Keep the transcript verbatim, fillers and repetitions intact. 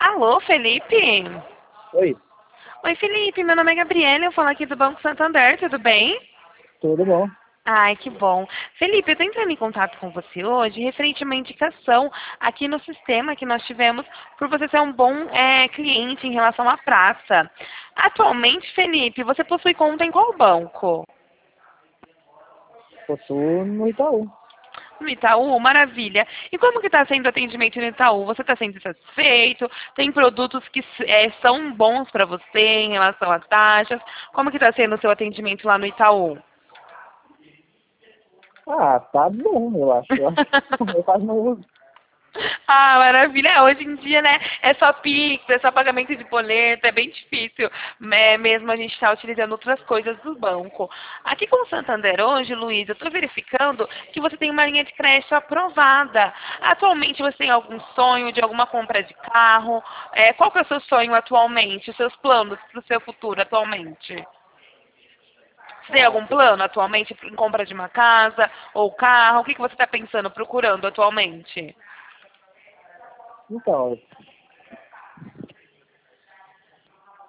Alô, Felipe? Oi, Oi, Felipe, meu nome é Gabriela, eu falo aqui do Banco Santander, tudo bem? tudo bom? Ai, que bom. Felipe, eu estou entrando em contato com você hoje referente a uma indicação aqui no sistema que nós tivemos por você ser um bom é, cliente em relação à praça. Atualmente, Felipe, você possui conta em qual banco? Possuo no Itaú. No Itaú, maravilha. E como que está sendo o atendimento no Itaú? Você está sendo satisfeito? Tem produtos que é, são bons para você em relação a taxas? Como que está sendo o seu atendimento lá no Itaú? Ah, tá bom, eu acho. Eu acho que eu quase não uso. Ah, maravilha. Hoje em dia, né, é só Pix, é só pagamento de boleto, é bem difícil, né, mesmo a gente estar utilizando outras coisas do banco. Aqui com o Santander hoje, Luiz, eu estou verificando que você tem uma linha de crédito aprovada. Atualmente você tem algum sonho de alguma compra de carro? É, qual que é o seu sonho atualmente, os seus planos para o seu futuro atualmente? Você tem Ah, algum plano atualmente em compra de uma casa ou carro? O que, que você está pensando, procurando atualmente? então,